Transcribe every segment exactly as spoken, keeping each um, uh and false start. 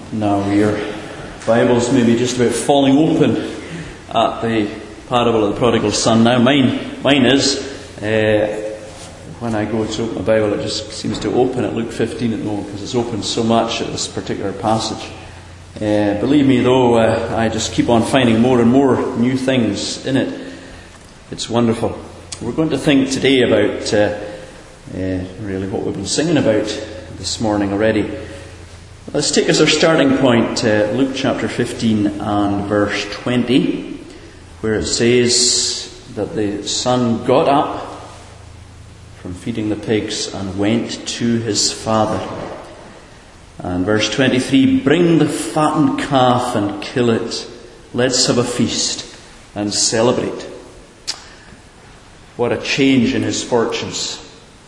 Now your Bibles may be just about falling open at the parable of the prodigal son. Now mine, mine is, uh, when I go to open my Bible, it just seems to open at Luke fifteen at the moment, because it's opened so much at this particular passage. Uh, believe me though, uh, I just keep on finding more and more new things in it. It's wonderful. We're going to think today about uh, uh, really what we've been singing about this morning already. Let's take as our starting point uh, Luke chapter fifteen and verse twenty, where it says that the son got up from feeding the pigs and went to his father. And verse twenty-three, bring the fattened calf and kill it. Let's have a feast and celebrate. What a change in his fortunes.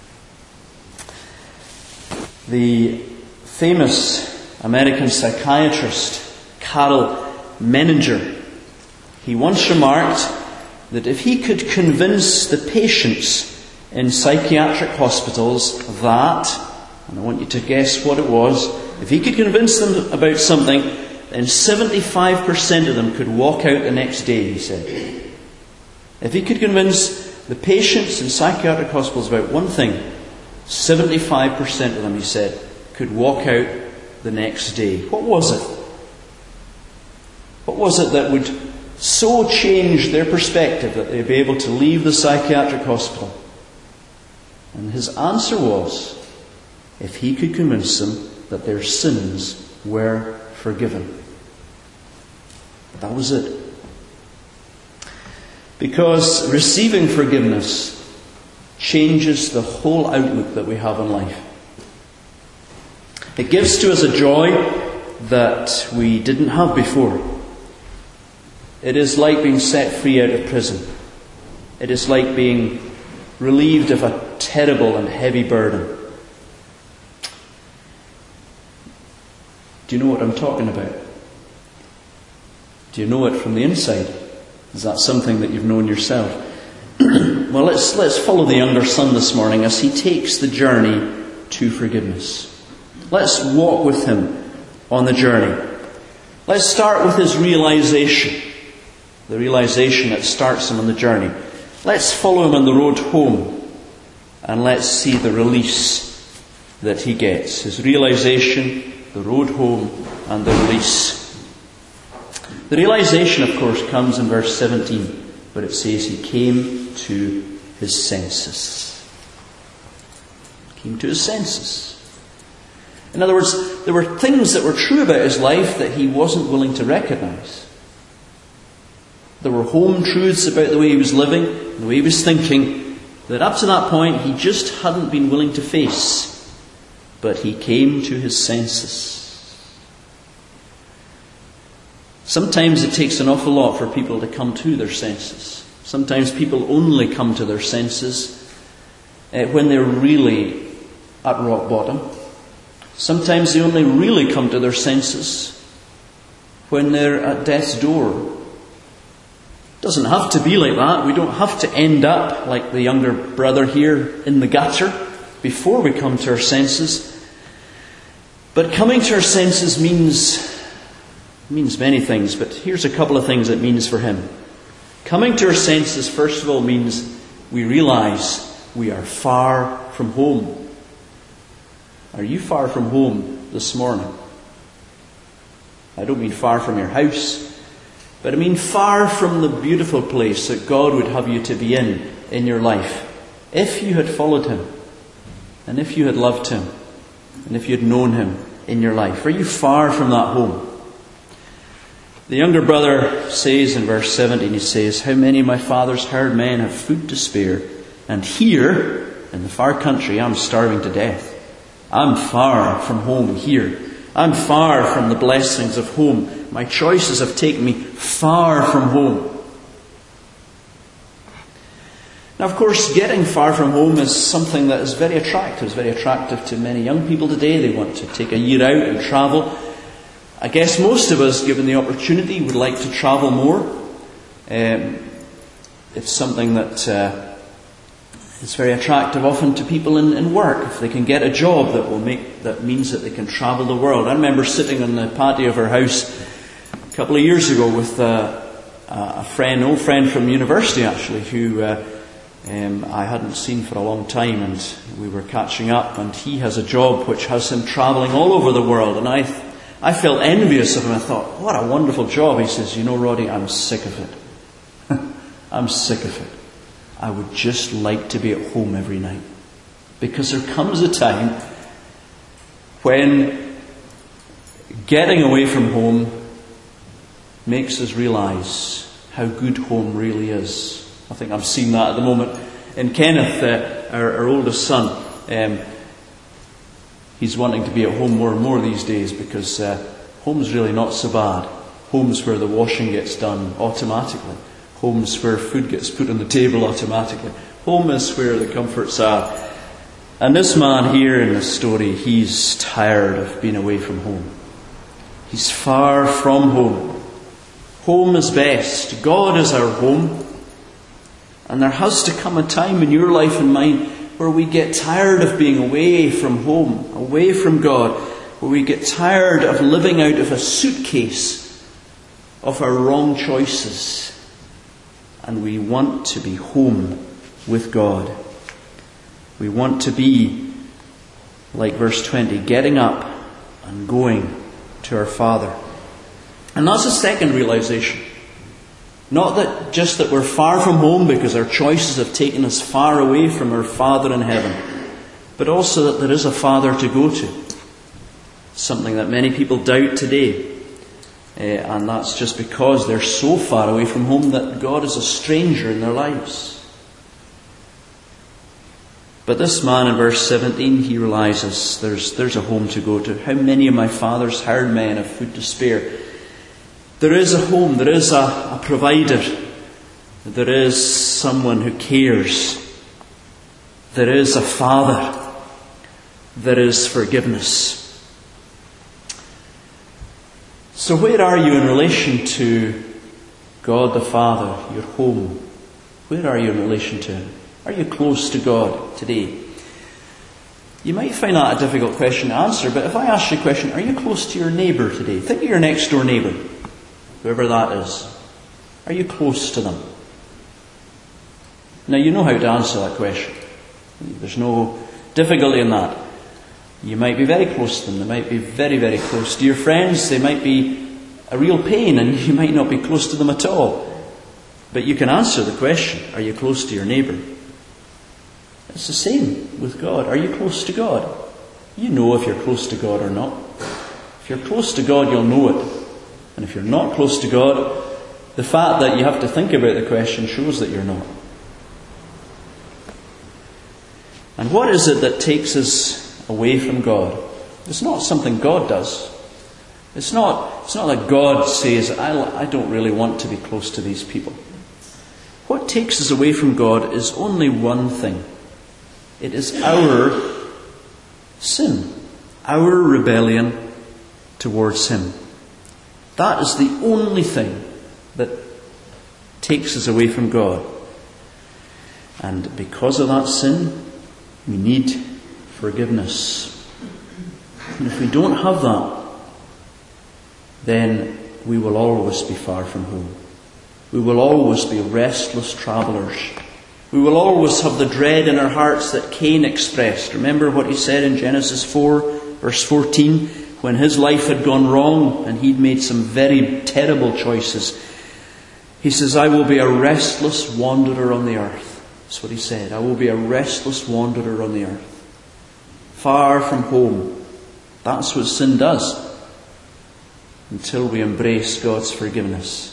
The famous American psychiatrist Carl Menninger, he once remarked that if he could convince the patients in psychiatric hospitals that, and I want you to guess what it was, if he could convince them about something, then seventy-five percent of them could walk out the next day, he said. If he could convince the patients in psychiatric hospitals about one thing, seventy-five percent of them, he said, could walk out the next day. What was it? What was it that would so change their perspective that they'd be able to leave the psychiatric hospital? And his answer was, if he could convince them that their sins were forgiven. That was it. Because receiving forgiveness changes the whole outlook that we have in life. It gives to us a joy that we didn't have before. It is like being set free out of prison. It is like being relieved of a terrible and heavy burden. Do you know what I'm talking about? Do you know it from the inside? Is that something that you've known yourself? Well, let's let's follow the younger son this morning as he takes the journey to forgiveness. Let's walk with him on the journey. Let's start with his realization. The realization that starts him on the journey. Let's follow him on the road home. And let's see the release that he gets. His realization, the road home, and the release. The realization, of course, comes in verse seventeen. But it says he came to his senses. Came to his senses. In other words, there were things that were true about his life that he wasn't willing to recognize. There were home truths about the way he was living, and the way he was thinking, that up to that point he just hadn't been willing to face. But he came to his senses. Sometimes it takes an awful lot for people to come to their senses. Sometimes people only come to their senses uh, when they're really at rock bottom. Sometimes they only really come to their senses when they're at death's door. It doesn't have to be like that. We don't have to end up like the younger brother here in the gutter before we come to our senses. But coming to our senses means, means many things, but here's a couple of things it means for him. Coming to our senses, first of all, means we realize we are far from home. Are you far from home this morning? I don't mean far from your house, but I mean far from the beautiful place that God would have you to be in, in your life. If you had followed him, and if you had loved him, and if you had known him in your life. Are you far from that home? The younger brother says in verse seventeen, he says, how many of my father's hired men have food to spare, and here, in the far country, I'm starving to death. I'm far from home here. I'm far from the blessings of home. My choices have taken me far from home. Now, of course, getting far from home is something that is very attractive. It's very attractive to many young people today. They want to take a year out and travel. I guess most of us, given the opportunity, would like to travel more. Um, it's something that uh, It's very attractive often to people in, in work if they can get a job that will make that means that they can travel the world. I remember sitting on the patio of our house a couple of years ago with uh, a friend, an old friend from university actually, who uh, um, I hadn't seen for a long time, and we were catching up. And he has a job which has him travelling all over the world, and I, I felt envious of him. I thought, what a wonderful job. He says, "You know, Roddy, I'm sick of it. I'm sick of it. I would just like to be at home every night." Because there comes a time when getting away from home makes us realise how good home really is. I think I'm seeing that at the moment in Kenneth, uh, our, our oldest son. Um, he's wanting to be at home more and more these days because uh, home's really not so bad. Home's where the washing gets done automatically. Home's where food gets put on the table automatically. Home is where the comforts are. And this man here in the story, he's tired of being away from home. He's far from home. Home is best. God is our home. And there has to come a time in your life and mine where we get tired of being away from home, away from God, where we get tired of living out of a suitcase of our wrong choices. And we want to be home with God. We want to be, like verse twenty, getting up and going to our Father. And that's a second realization. Not that just that we're far from home because our choices have taken us far away from our Father in heaven, but also that there is a Father to go to. Something that many people doubt today. Uh, and that's just because they're so far away from home that God is a stranger in their lives. But this man in verse seventeen, he realizes there's, there's a home to go to. How many of my father's hired men have food to spare? There is a home, there is a, a provider, there is someone who cares, there is a Father, there is forgiveness. So where are you in relation to God the Father, your home? Where are you in relation to Him? Are you close to God today? You might find that a difficult question to answer, but if I ask you a question, are you close to your neighbour today? Think of your next door neighbour, whoever that is. Are you close to them? Now you know how to answer that question. There's no difficulty in that. You might be very close to them. They might be very, very close to your friends. They might be a real pain and you might not be close to them at all. But you can answer the question, are you close to your neighbour? It's the same with God. Are you close to God? You know if you're close to God or not. If you're close to God, you'll know it. And if you're not close to God, the fact that you have to think about the question shows that you're not. And what is it that takes us away from God? It's not something God does. It's not, it's not that God says, I, I don't really want to be close to these people. What takes us away from God is only one thing. It is our sin, our rebellion towards Him. That is the only thing that takes us away from God. And because of that sin, we need forgiveness. And if we don't have that, then we will always be far from home. We will always be restless travellers. We will always have the dread in our hearts that Cain expressed. Remember what he said in Genesis four, verse fourteen, when his life had gone wrong and he'd made some very terrible choices. He says, I will be a restless wanderer on the earth. That's what he said. I will be a restless wanderer on the earth. Far from home. That's what sin does. Until we embrace God's forgiveness.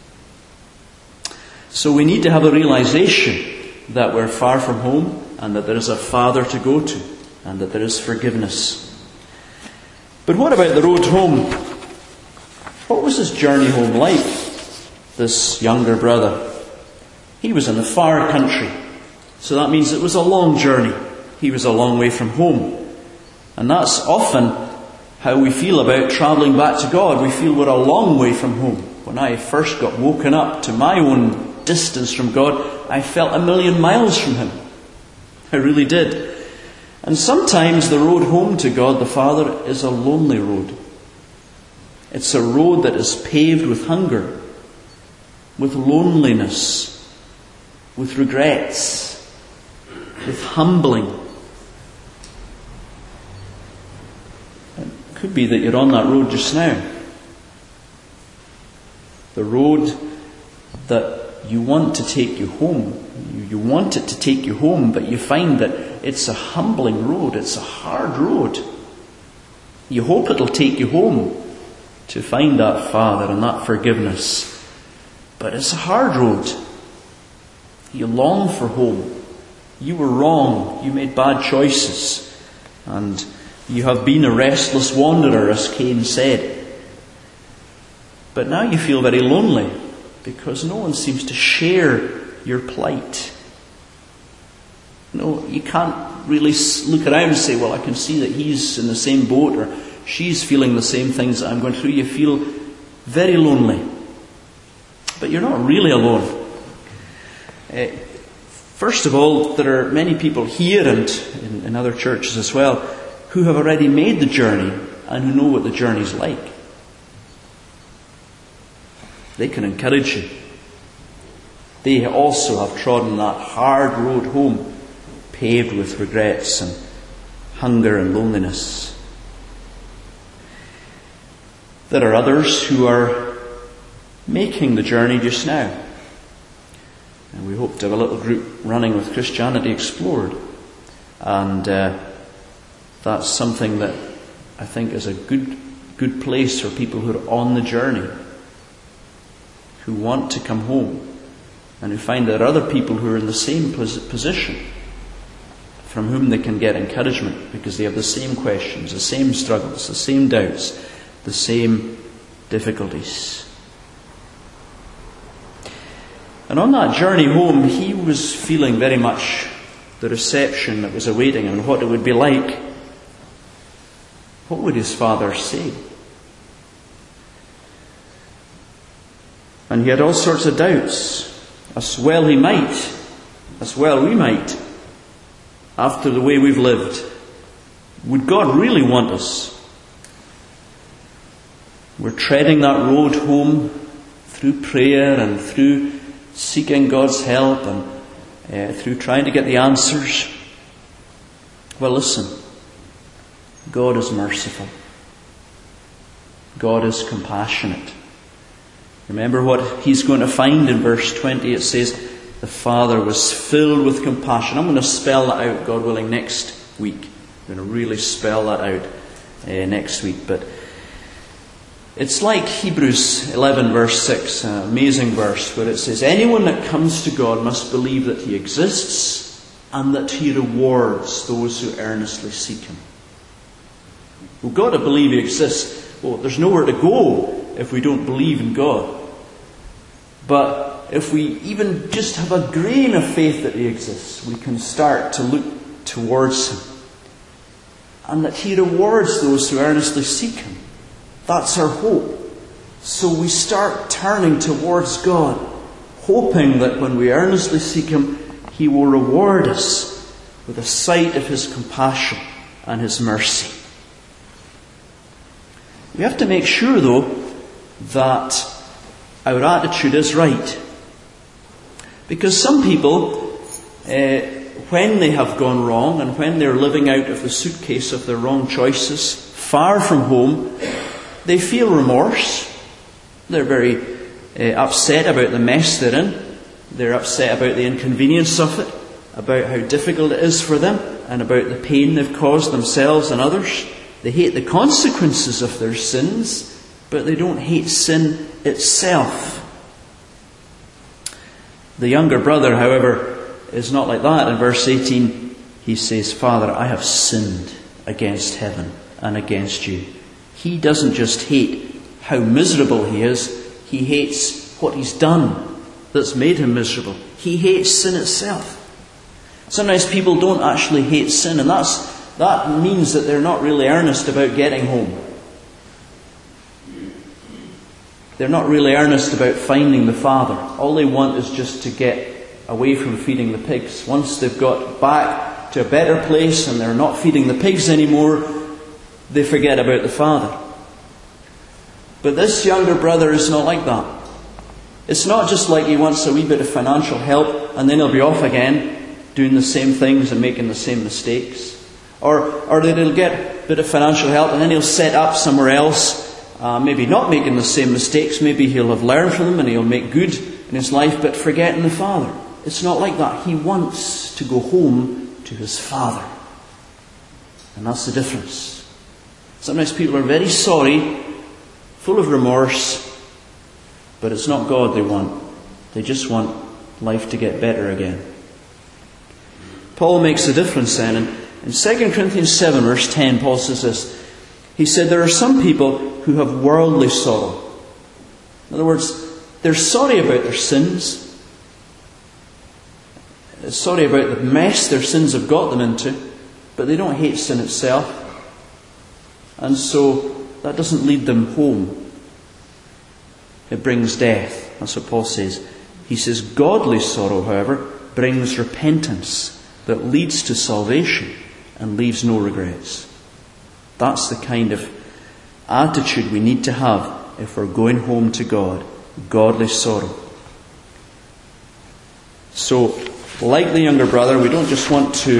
So we need to have a realization that we're far from home and that there is a Father to go to and that there is forgiveness. But what about the road home? What was his journey home like? This younger brother. He was in a far country. So that means it was a long journey. He was a long way from home. And that's often how we feel about travelling back to God. We feel we're a long way from home. When I first got woken up to my own distance from God, I felt a million miles from Him. I really did. And sometimes the road home to God the Father is a lonely road. It's a road that is paved with hunger, with loneliness, with regrets, with humbling. It could be that you're on that road just now. The road that you want to take you home. You, you want it to take you home, but you find that it's a humbling road. It's a hard road. You hope it'll take you home to find that Father and that forgiveness. But it's a hard road. You long for home. You were wrong. You made bad choices. And you have been a restless wanderer, as Cain said. But now you feel very lonely because no one seems to share your plight. No, you can't really look around and say, well, I can see that he's in the same boat or she's feeling the same things that I'm going through. You feel very lonely. But you're not really alone. Uh, first of all, there are many people here and in, in other churches as well who have already made the journey and who know what the journey's like. They can encourage you. They also have trodden that hard road home, paved with regrets and hunger and loneliness. There are others who are making the journey just now. And we hope to have a little group running with Christianity Explored. And uh, that's something that I think is a good, good place for people who are on the journey, who want to come home, and who find there are other people who are in the same position from whom they can get encouragement because they have the same questions, the same struggles, the same doubts, the same difficulties. And on that journey home, he was feeling very much the reception that was awaiting him and what it would be like. What would his Father say? And he had all sorts of doubts, as well he might, as well we might, after the way we've lived. Would God really want us? We're treading that road home through prayer and through seeking God's help and uh, through trying to get the answers. Well, listen, God is merciful. God is compassionate. Remember what he's going to find in verse twenty. It says, the Father was filled with compassion. I'm going to spell that out, God willing, next week. I'm going to really spell that out uh, next week. But it's like Hebrews eleven verse six, an amazing verse, where it says, anyone that comes to God must believe that he exists and that he rewards those who earnestly seek him. We've got to believe he exists. Well, there's nowhere to go if we don't believe in God. But if we even just have a grain of faith that he exists, we can start to look towards him. And that he rewards those who earnestly seek him. That's our hope. So we start turning towards God, hoping that when we earnestly seek him, he will reward us with a sight of his compassion and his mercy. We have to make sure, though, that our attitude is right. Because some people, uh, when they have gone wrong and when they're living out of the suitcase of their wrong choices, far from home, they feel remorse. They're very uh, upset about the mess they're in. They're upset about the inconvenience of it, about how difficult it is for them, and about the pain they've caused themselves and others. They hate the consequences of their sins, but they don't hate sin itself. The younger brother, however, is not like that. In verse eighteen, he says, Father, I have sinned against heaven and against you. He doesn't just hate how miserable he is, he hates what he's done that's made him miserable. He hates sin itself. Sometimes people don't actually hate sin, and that's that means that they're not really earnest about getting home. They're not really earnest about finding the Father. All they want is just to get away from feeding the pigs. Once they've got back to a better place and they're not feeding the pigs anymore, they forget about the father. But this younger brother is not like that. It's not just like he wants a wee bit of financial help and then he'll be off again doing the same things and making the same mistakes. Or, or that he'll get a bit of financial help and then he'll set up somewhere else, uh, maybe not making the same mistakes. Maybe he'll have learned from them and he'll make good in his life, but forgetting the father. It's not like that. He wants to go home to his father. And that's the difference. Sometimes people are very sorry, full of remorse, but it's not God they want. They just want life to get better again. Paul makes a difference then. And in Second Corinthians seven, verse ten, Paul says this. He said, there are some people who have worldly sorrow. In other words, they're sorry about their sins. They're sorry about the mess their sins have got them into, but they don't hate sin itself. And so that doesn't lead them home. It brings death. That's what Paul says. He says, godly sorrow, however, brings repentance that leads to salvation and leaves no regrets. That's the kind of attitude we need to have if we're going home to God. Godly sorrow. So, like the younger brother, we don't just want to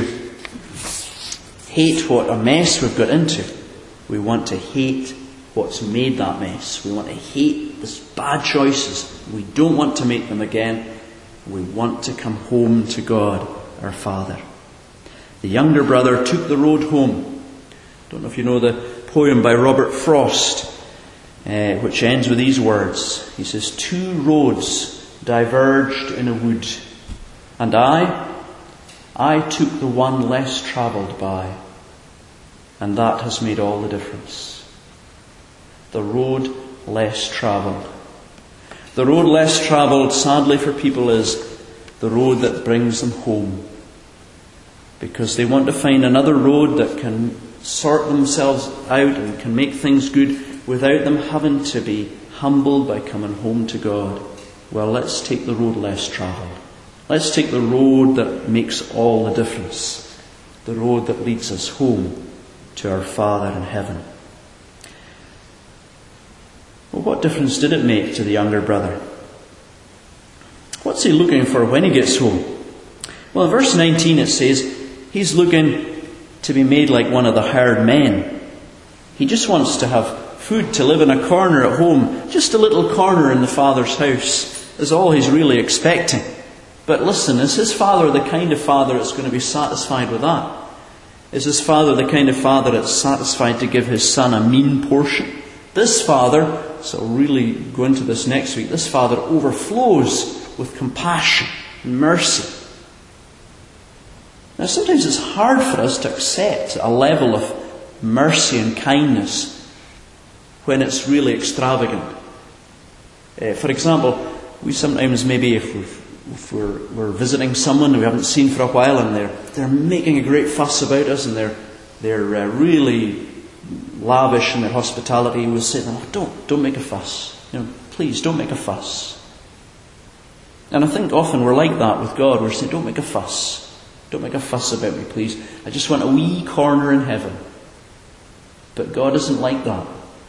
hate what a mess we've got into. We want to hate what's made that mess. We want to hate these bad choices. We don't want to make them again. We want to come home to God, our Father. The younger brother took the road home. I don't know if you know the poem by Robert Frost, uh, which ends with these words. He says, two roads diverged in a wood, and I, I took the one less travelled by, and that has made all the difference. The road less travelled. The road less travelled, sadly for people, is the road that brings them home. Because they want to find another road that can sort themselves out and can make things good without them having to be humbled by coming home to God. Well, let's take the road less travelled. Let's take the road that makes all the difference. The road that leads us home to our Father in heaven. Well, what difference did it make to the younger brother? What's he looking for when he gets home? Well, in verse nineteen it says, he's looking to be made like one of the hired men. He just wants to have food to live in a corner at home. Just a little corner in the Father's house is all he's really expecting. But listen, is his father the kind of father that's going to be satisfied with that? Is his father the kind of father that's satisfied to give his son a mean portion? This father, so I'll really go into this next week, this father overflows with compassion and mercy. Now sometimes it's hard for us to accept a level of mercy and kindness when it's really extravagant. Uh, for example, we sometimes maybe if, if we're, we're visiting someone we haven't seen for a while and they're they're making a great fuss about us and they're they're uh, really lavish in their hospitality, we'll say to them, oh, don't don't make a fuss. You know, please don't make a fuss. And I think often we're like that with God. We're saying, don't make a fuss. Don't make a fuss about me, please. I just want a wee corner in heaven. But God isn't like that.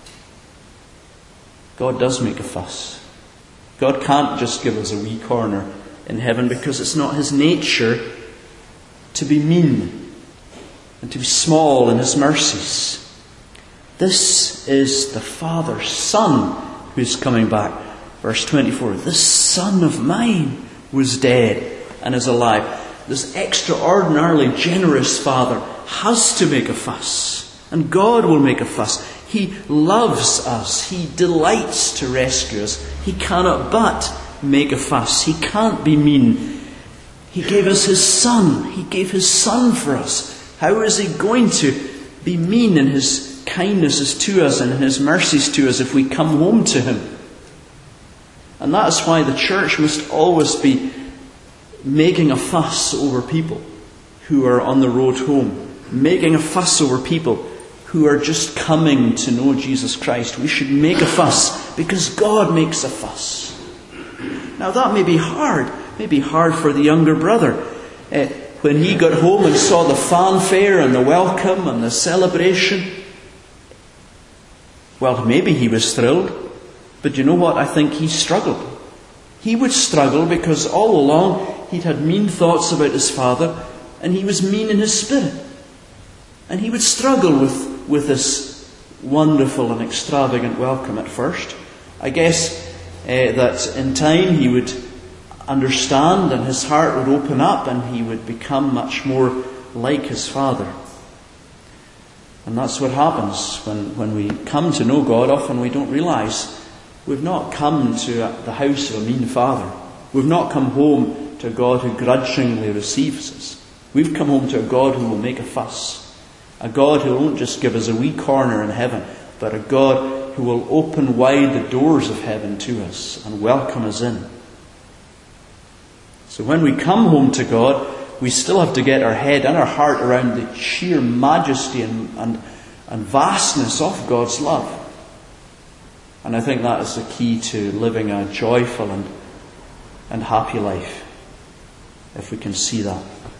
God does make a fuss. God can't just give us a wee corner in heaven because it's not his nature to be mean and to be small in his mercies. This is the Father's Son who's coming back. Verse twenty-four, this son of mine was dead and is alive. This extraordinarily generous Father has to make a fuss. And God will make a fuss. He loves us. He delights to rescue us. He cannot but make a fuss. He can't be mean. He gave us his Son. He gave his Son for us. How is he going to be mean in his kindnesses to us and in his mercies to us if we come home to him? And that is why the church must always be making a fuss over people who are on the road home. Making a fuss over people who are just coming to know Jesus Christ. We should make a fuss because God makes a fuss. Now that may be hard. May be hard for the younger brother. Uh, when he got home and saw the fanfare and the welcome and the celebration, well, maybe he was thrilled, but you know what? I think he struggled. He would struggle because all along he'd had mean thoughts about his father, and he was mean in his spirit. And he would struggle with, with this wonderful and extravagant welcome at first. I guess uh, that in time he would understand and his heart would open up and he would become much more like his father. And that's what happens when, when we come to know God. Often we don't realise we've not come to the house of a mean father. We've not come home to a God who grudgingly receives us. We've come home to a God who will make a fuss. A God who won't just give us a wee corner in heaven, but a God who will open wide the doors of heaven to us and welcome us in. So when we come home to God, we still have to get our head and our heart around the sheer majesty and, and, and vastness of God's love. And I think that is the key to living a joyful and, and happy life, if we can see that.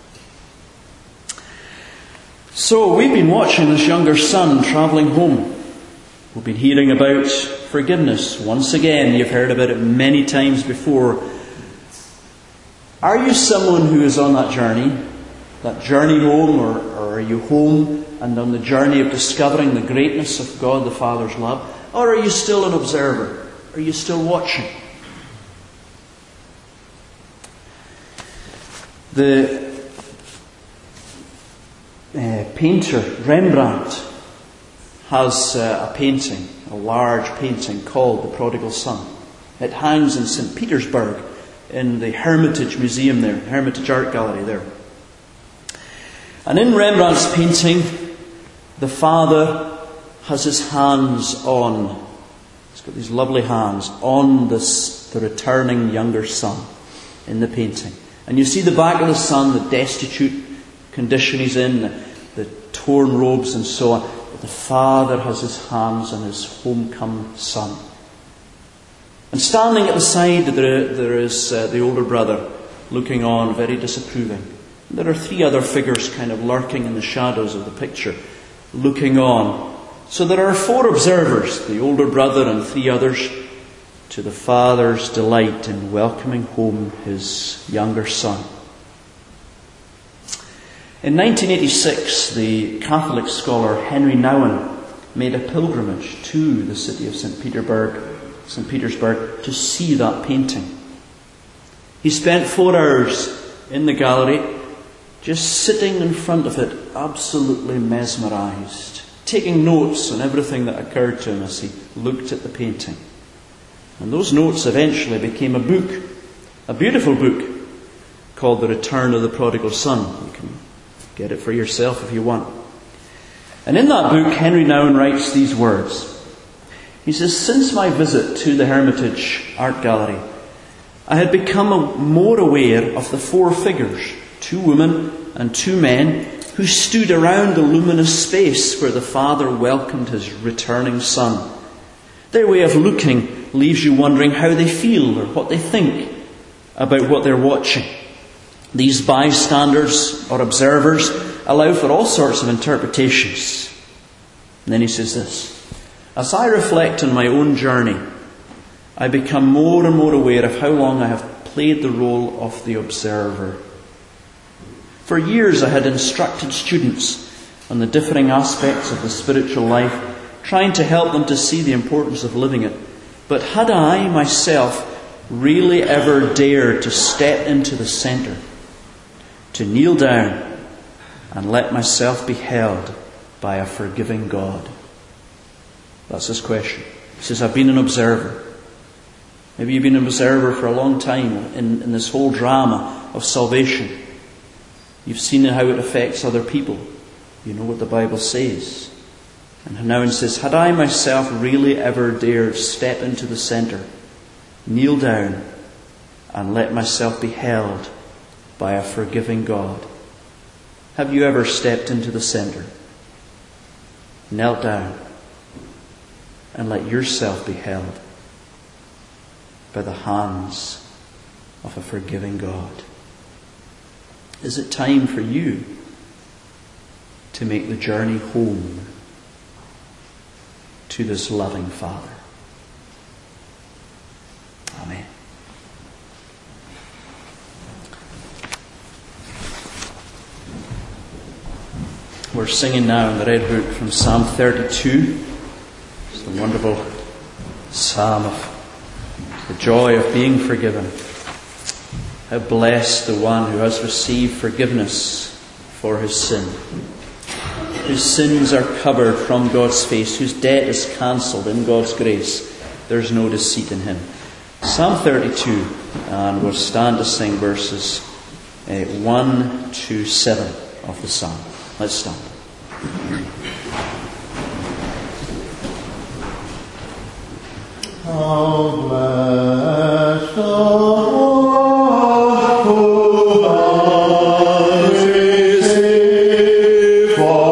So we've been watching this younger son travelling home. We've been hearing about forgiveness. Once again, you've heard about it many times before. Are you someone who is on that journey? That journey home, or, or are you home and on the journey of discovering the greatness of God the Father's love? Or are you still an observer? Are you still watching? The uh, painter Rembrandt has uh, a painting, a large painting called The Prodigal Son. It hangs in Saint Petersburg in the Hermitage Museum there, Hermitage Art Gallery there. And in Rembrandt's painting, the father has his hands on, he's got these lovely hands, on this, the returning younger son in the painting. And you see the back of the son, the destitute condition he's in, the, the torn robes and so on. But the father has his hands on his homecome son. And standing at the side there, there is uh, the older brother looking on, very disapproving. And there are three other figures kind of lurking in the shadows of the picture, looking on. So there are four observers, the older brother and three others, to the father's delight in welcoming home his younger son. In nineteen eighty-six, the Catholic scholar Henry Nouwen made a pilgrimage to the city of Saint Petersburg, Saint Petersburg to see that painting. He spent four hours in the gallery, just sitting in front of it, absolutely mesmerised, taking notes on everything that occurred to him as he looked at the painting. And those notes eventually became a book, a beautiful book, called The Return of the Prodigal Son. You can get it for yourself if you want. And in that book, Henry Nouwen writes these words. He says, "Since my visit to the Hermitage Art Gallery, I had become more aware of the four figures, two women and two men, who stood around the luminous space where the father welcomed his returning son. Their way of looking leaves you wondering how they feel or what they think about what they're watching. These bystanders or observers allow for all sorts of interpretations." And then he says this, "As I reflect on my own journey, I become more and more aware of how long I have played the role of the observer. For years I had instructed students on the differing aspects of the spiritual life, trying to help them to see the importance of living it. But had I myself really ever dared to step into the centre, to kneel down and let myself be held by a forgiving God?" That's his question. He says, I've been an observer. Maybe you've been an observer for a long time in, in this whole drama of salvation. You've seen how it affects other people. You know what the Bible says. And Nouwen says, had I myself really ever dared step into the centre, kneel down and let myself be held by a forgiving God? Have you ever stepped into the centre, knelt down, and let yourself be held by the hands of a forgiving God? Is it time for you to make the journey home to this loving Father? Amen. We're singing now in the Red Book from Psalm thirty-two. It's the wonderful psalm of the joy of being forgiven. How blessed the one who has received forgiveness for his sin, whose sins are covered from God's face, whose debt is cancelled in God's grace. There's no deceit in him. Psalm thirty-two, and we'll stand to sing verses uh, one to seven of the psalm. Let's stand. How blessed the one who has received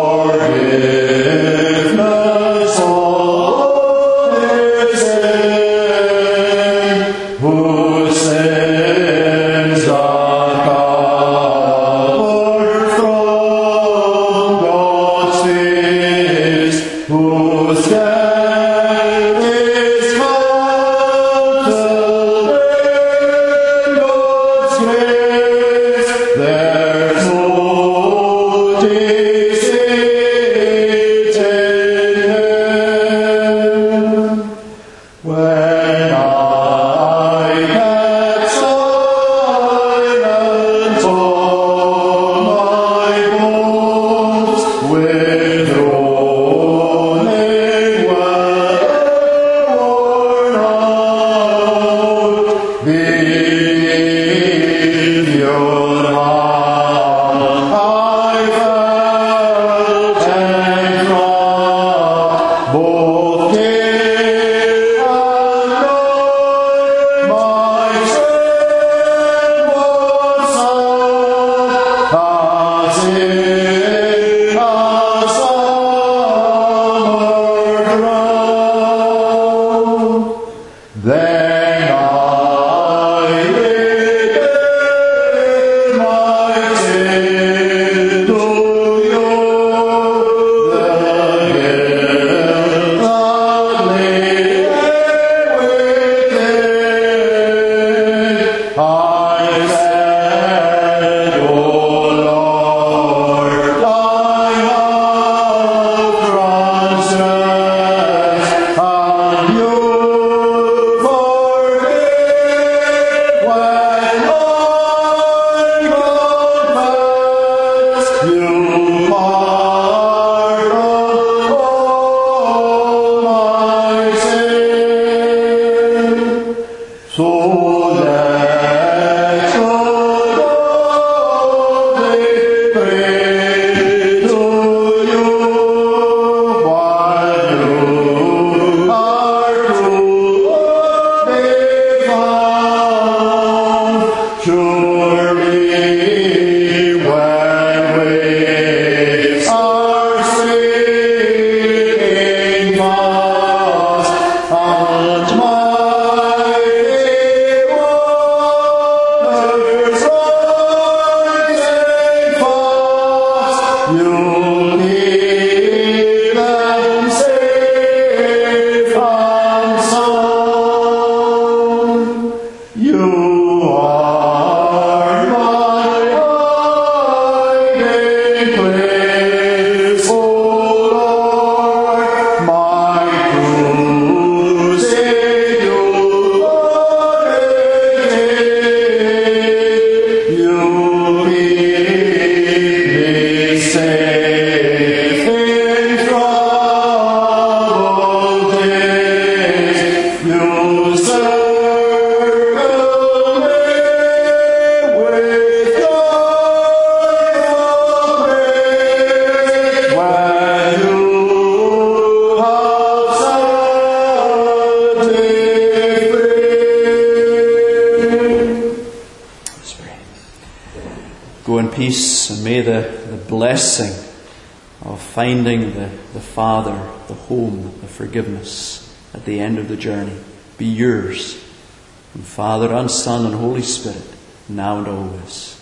forgiveness of his sin, whose sins are covered from God's face, whose debt is cancelled in God's grace. There's no deceit in him. When I get silent on my bones, with groaning well worn out, beneath your hand I felt and dropped both care and joy. My sin was sad as in a summer ground. Then I laid my sin to you, the guilt that lay within. I said, O Lord, I have transgressed, and you forgive when I confess. You pardon all my sin. So let your godly pray to you while you are truly found. Surely when waves are sinking fast, and mighty waters rising fast, you'll keep them safe and sound. You are my hiding place, O Lord, my crusade you ordained. You keep me safe in troubled days. You circle me with joyful praise when you have set me free. Let's pray. Go in peace, and may the, the blessing of finding the, the Father, the home, the forgiveness at the end of the journey be yours, from Father and Son and Holy Spirit, now and always.